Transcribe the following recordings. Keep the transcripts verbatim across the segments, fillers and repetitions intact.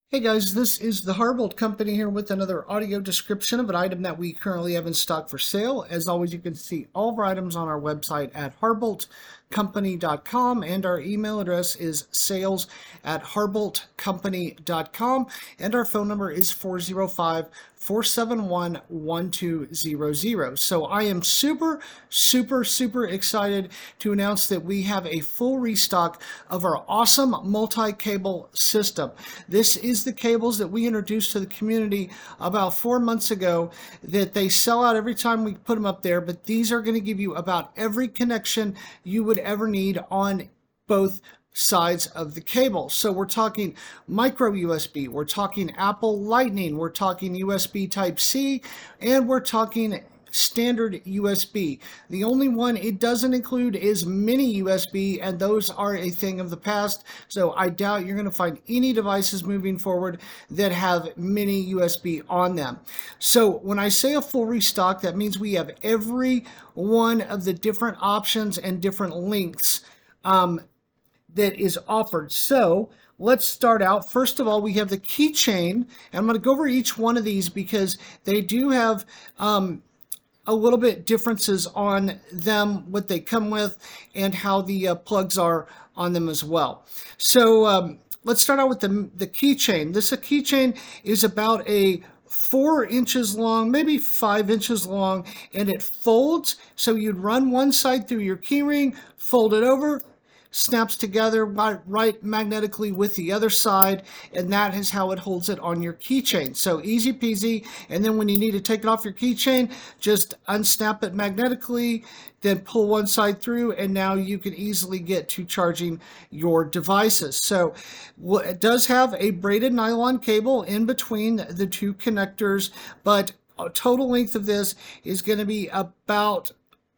Hey guys, this is the Harbolt Company here with another audio description of an item that we currently have in stock for sale. As always, you can see all of our items on our website at harbolt company dot com, and our email address is sales at harbolt company dot com, and our phone number is four zero five, four seven one, one two zero zero. So I am super, super, super excited to announce that we have a full restock of our awesome multi-cable system. This is the cables that we introduced to the community about four months ago that they sell out every time we put them up there, but these are going to give you about every connection you would ever need on both sides of the cable. So we're talking micro U S B, we're talking Apple Lightning, we're talking U S B Type-C, and we're talking standard U S B. The only one it doesn't include is mini U S B, and those are a thing of the past. So I doubt you're going to find any devices moving forward that have mini U S B on them. So when I say a full restock, that means we have every one of the different options and different lengths um, that is offered. So let's start out. First of all, we have the keychain, and I'm going to go over each one of these because they do have um, a little bit differences on them, what they come with, and how the uh, plugs are on them as well. So um, let's start out with the, the keychain. This a keychain is about a four inches long, maybe five inches long, and it folds. So you'd run one side through your keyring, fold it over, snaps together right, right magnetically with the other side, and that is how it holds it on your keychain. So easy peasy. And then when you need to take it off your keychain, just unsnap it magnetically, then pull one side through, and now you can easily get to charging your devices. So it does have a braided nylon cable in between the two connectors, but total length of this is going to be about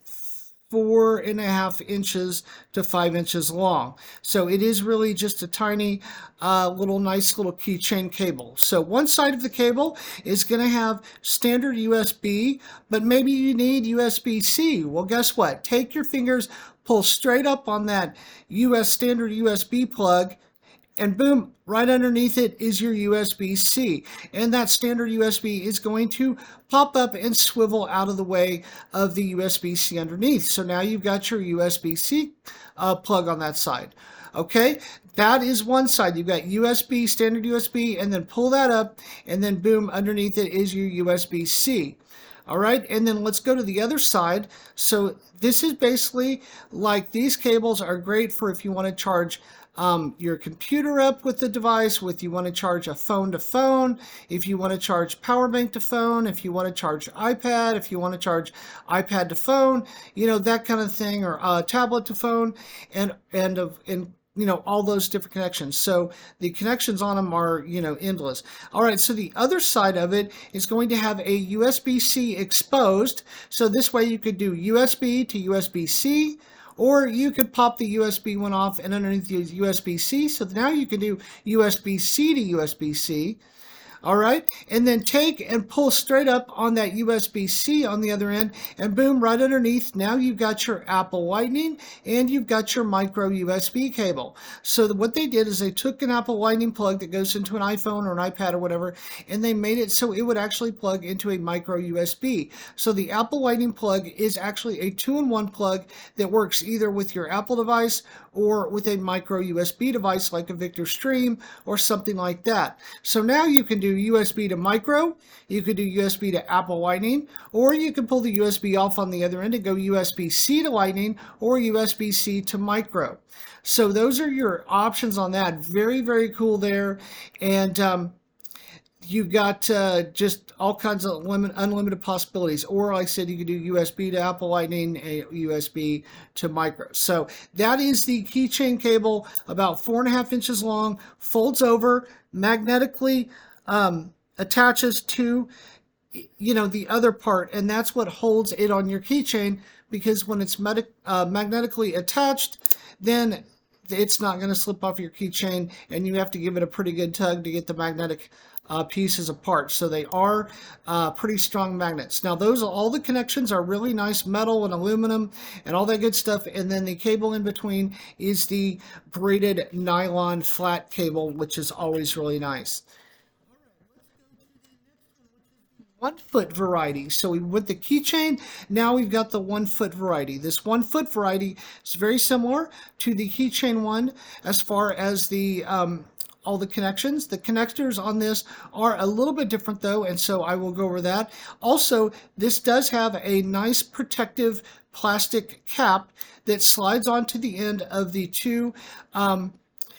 four and a half inches to five inches long. So it is really just a tiny uh, little nice little keychain cable. So one side of the cable is going to have standard U S B, but maybe you need U S B C. Well, guess what? Take your fingers, pull straight up on that U S standard U S B plug, and boom, right underneath it is your U S B C. And that standard U S B is going to pop up and swivel out of the way of the U S B C underneath. So now you've got your U S B C uh, plug on that side. Okay, that is one side. You've got U S B, standard U S B, and then pull that up, and then boom, underneath it is your U S B C. All right, and then let's go to the other side. So this is basically like, these cables are great for if you want to charge Um, your computer up with the device, with you want to charge a phone to phone, if you want to charge power bank to phone, if you want to charge iPad, if you want to charge iPad to phone, you know, that kind of thing, or uh, tablet to phone, and and of and you know, all those different connections. So the connections on them are, you know, endless. All right, so the other side of it is going to have a U S B C exposed. So this way you could do U S B to U S B C, or you could pop the U S B one off and underneath the U S B C. So now you can do U S B C to U S B C. All right, and then take and pull straight up on that U S B C on the other end, and boom, right underneath, now you've got your Apple Lightning and you've got your micro U S B cable. So what they did is they took an Apple Lightning plug that goes into an iPhone or an iPad or whatever, and they made it so it would actually plug into a micro U S B. So the Apple Lightning plug is actually a two-in-one plug that works either with your Apple device or with a micro U S B device like a Victor Stream or something like that. So now you can do U S B to micro, you could do U S B to Apple Lightning, or you can pull the U S B off on the other end and go U S B C to Lightning or U S B C to micro. So those are your options on that. Very, very cool there. And um, you've got uh, just all kinds of limit, unlimited possibilities. Or like I said, you could do U S B to Apple Lightning, a U S B to micro. So that is the keychain cable, about four and a half inches long, folds over, magnetically um, attaches to, you know, the other part, and that's what holds it on your keychain, because when it's med uh, magnetically attached, then it's not going to slip off your keychain, and you have to give it a pretty good tug to get the magnetic uh, pieces apart. So they are uh, pretty strong magnets. Now those all the connections are really nice metal and aluminum and all that good stuff. And then the cable in between is the braided nylon flat cable, which is always really nice. One foot variety. So we with the keychain, now we've got the one foot variety. This one foot variety is very similar to the keychain one as far as the um, all the connections. The connectors on this are a little bit different though, and so I will go over that. Also, this does have a nice protective plastic cap that slides onto the end of the two um,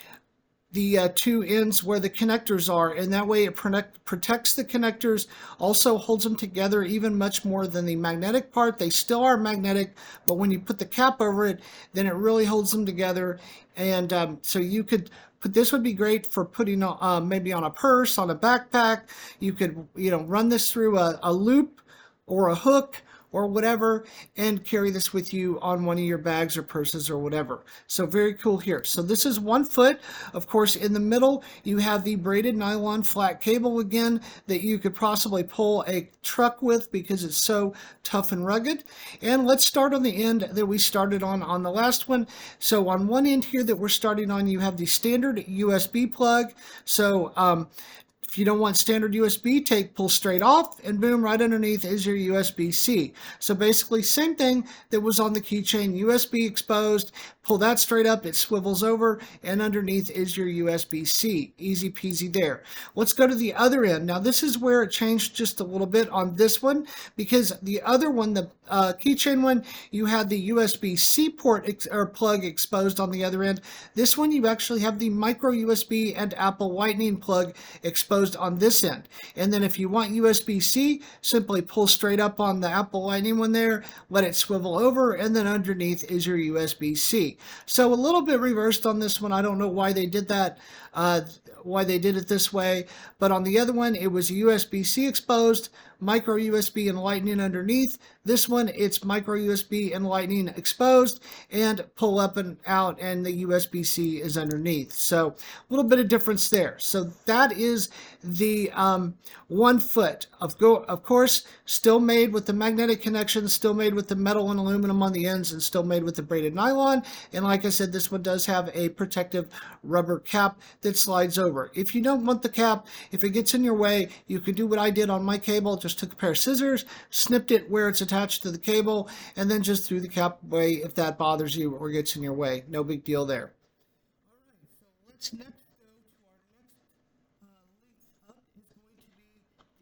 the uh, two ends where the connectors are, and that way it protect, protects the connectors, also holds them together even much more than the magnetic part. They still are magnetic, but when you put the cap over it, then it really holds them together. And um, so you could put this would be great for putting uh, maybe on a purse, on a backpack. You could you know run this through a, a loop or a hook or whatever, and carry this with you on one of your bags or purses or whatever. So very cool here. So this is one foot. Of course, in the middle, you have the braided nylon flat cable again that you could possibly pull a truck with because it's so tough and rugged. And let's start on the end that we started on on the last one. So on one end here that we're starting on, you have the standard U S B plug. So um, if you don't want standard U S B, take pull straight off, and boom, right underneath is your U S B C. So basically same thing that was on the keychain, U S B exposed, pull that straight up, it swivels over, and underneath is your U S B C. Easy peasy there. Let's go to the other end. Now this is where it changed just a little bit on this one, because the other one, the uh, keychain one, you had the U S B C port ex or plug exposed on the other end. This one you actually have the micro U S B and Apple Lightning plug exposed on this end. And then if you want U S B C, simply pull straight up on the Apple Lightning one there, let it swivel over, and then underneath is your U S B C. So a little bit reversed on this one. I don't know why they did that, uh, why they did it this way, but on the other one it was U S B C exposed, micro U S B and Lightning underneath. This one, it's micro U S B and Lightning exposed, and pull up and out, and the U S B C is underneath. So a little bit of difference there. So that is the um, one foot. Of, go, of course, still made with the magnetic connections, still made with the metal and aluminum on the ends, and still made with the braided nylon. And like I said, this one does have a protective rubber cap that slides over. If you don't want the cap, if it gets in your way, you can do what I did on my cable. Just took a pair of scissors, snipped it where it's attached to the cable, and then just threw the cap away if that bothers you or gets in your way. No big deal there. All right, so let's next go to our next uh, link up is going to be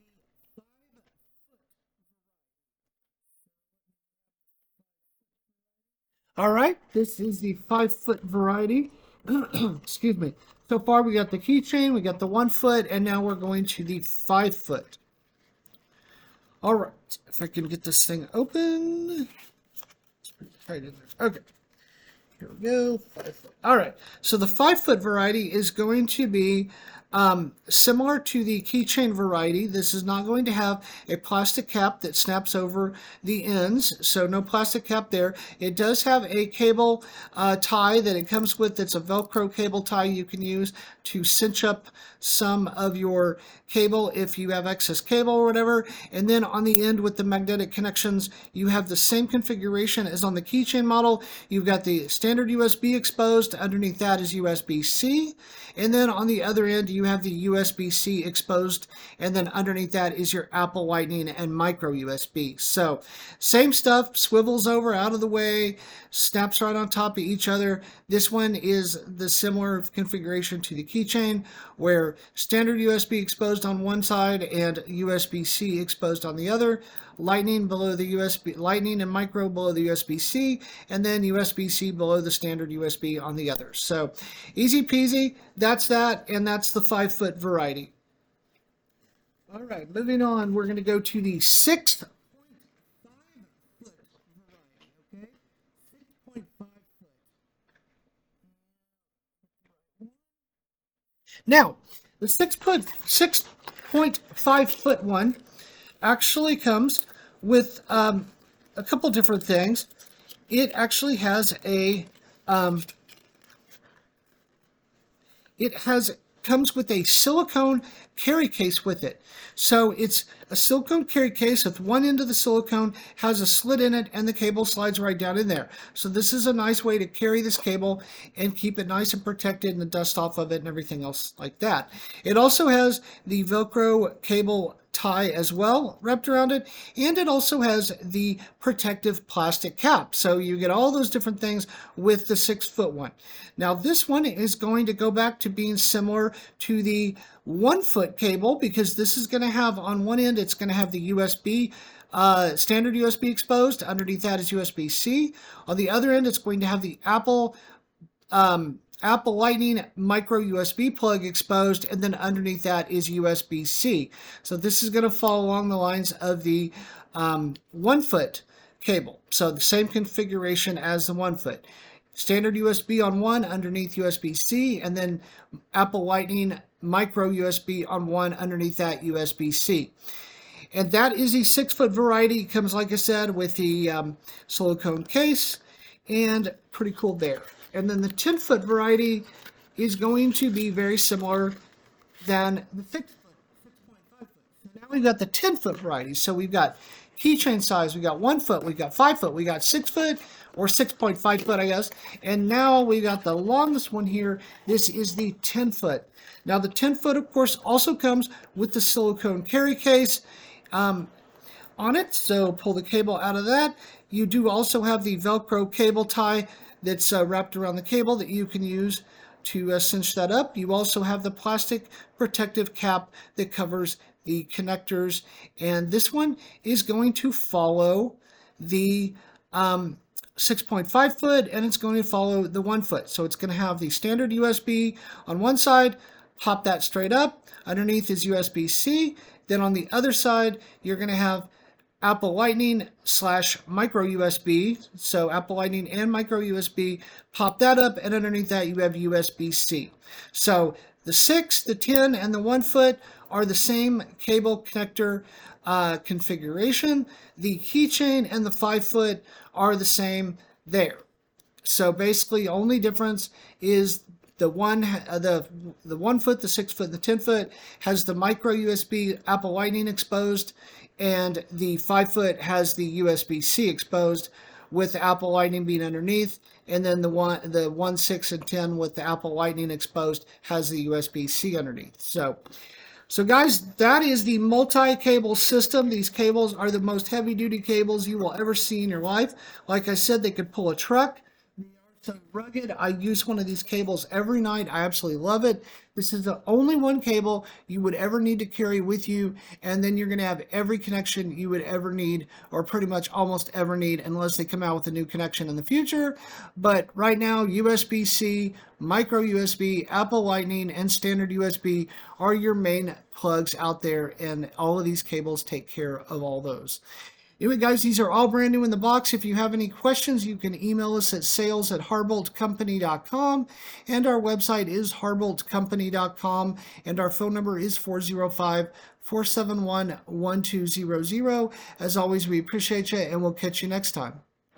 the five foot. All right, this is the five foot variety. Excuse me. So far we got the keychain, we got the one foot, and now we're going to the five foot. All right, if I can get this thing open. It's pretty tight in there. Okay, here we go. Five foot. All right, so the five foot variety is going to be um, similar to the keychain variety. This is not going to have a plastic cap that snaps over the ends, so no plastic cap there. It does have a cable uh, tie that it comes with. It's a Velcro cable tie you can use to cinch up some of your cable if you have excess cable or whatever. And then on the end with the magnetic connections, you have the same configuration as on the keychain model. You've got the standard U S B exposed. Underneath that is U S B C. And then on the other end, you have the U S B C exposed. And then underneath that is your Apple Lightning and micro U S B. So same stuff, swivels over out of the way, snaps right on top of each other. This one is the similar configuration to the keychain, where standard U S B exposed on one side and U S B C exposed on the other. Lightning below the U S B, Lightning and micro below the U S B C, and then U S B C below the standard U S B on the other. So easy peasy, that's that, and that's the five foot variety. All right, moving on, we're going to go to the six point five foot variety, okay? six point five foot. Now, the six point six point five foot one actually comes with um, a couple different things. It actually has a um, it has comes with a silicone carry case with it. So it's a silicone carry case with one end of the silicone has a slit in it, and the cable slides right down in there. So this is a nice way to carry this cable and keep it nice and protected and the dust off of it and everything else like that. It also has the Velcro cable tie as well wrapped around it, and it also has the protective plastic cap. So you get all those different things with the six foot one. Now this one is going to go back to being similar to the one foot cable, because this is going to have on one end, it's going to have the U S B uh, standard U S B exposed. Underneath that is U S B C. On the other end, it's going to have the Apple um, Apple Lightning micro U S B plug exposed, and then underneath that is U S B C. So this is going to fall along the lines of the um, one foot cable. So the same configuration as the one foot. Standard U S B on one, underneath U S B C, and then Apple Lightning micro U S B on one, underneath that U S B C. And that is the six foot variety. It comes, like I said, with the um, silicone case, and pretty cool there. And then the ten foot variety is going to be very similar than the six foot, six point five foot. So now we've got the ten foot variety. So we've got keychain size, we got one foot, we got five foot, we got six foot, or six point five foot, I guess. And now we got the longest one here. This is the ten foot. Now the ten foot, of course, also comes with the silicone carry case um, on it. So pull the cable out of that. You do also have the Velcro cable tie that's uh, wrapped around the cable that you can use to uh, cinch that up. You also have the plastic protective cap that covers the connectors. And this one is going to follow the um, six point five foot, and it's going to follow the one foot. So it's going to have the standard U S B on one side, pop that straight up. Underneath is U S B C. Then on the other side, you're going to have Apple Lightning slash micro U S B. So Apple Lightning and micro U S B, pop that up, and underneath that you have U S B C. So the six, the ten, and the one foot are the same cable connector uh, configuration. The keychain and the five foot are the same there. So basically, only difference is the one, uh, the the one foot, the six foot, the ten foot has the micro U S B Apple Lightning exposed, and the five foot has the U S B C exposed, with the Apple Lightning being underneath, and then the one, the one, six, and ten with the Apple Lightning exposed has the U S B C underneath. So, so guys, that is the multi-cable system. These cables are the most heavy-duty cables you will ever see in your life. Like I said, they could pull a truck. So rugged. I use one of these cables every night. I absolutely love it. This is the only one cable you would ever need to carry with you, and then you're going to have every connection you would ever need, or pretty much almost ever need, unless they come out with a new connection in the future. But right now, U S B C, micro U S B, Apple Lightning, and standard U S B are your main plugs out there, and all of these cables take care of all those. Anyway, guys, these are all brand new in the box. If you have any questions, you can email us at sales at harbolt company dot com, and our website is harbolt company dot com, and our phone number is four oh five, four seven one, one two zero zero. As always, we appreciate you, and we'll catch you next time.